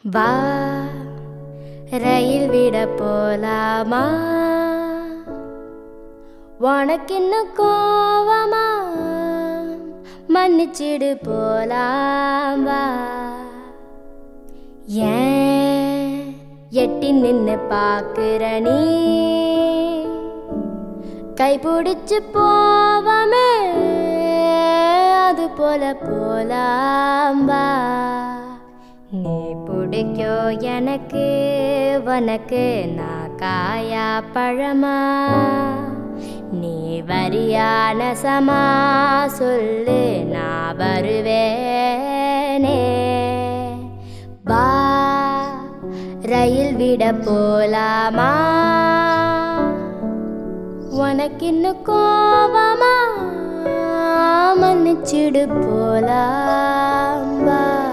வா ரயில் விட போலாமா? உனக்கின்னு கோவமா? மன்னிச்சிடு போலாம் வா. ஏன் எட்டி நின்னு பாக்குற நீ? கைபிடிச்சு போவமே அது போல போலாம் வா. நீ பிடிக்கோ எனக்கு, உனக்கு நான் காயா பழமா? நீ வரியான சமா சொல்லு நான் வருவேனே. வா ரயில் விட போலாமா? உனக்கின்னு கோவமா? மன்னிச்சிடு போலாம் வா.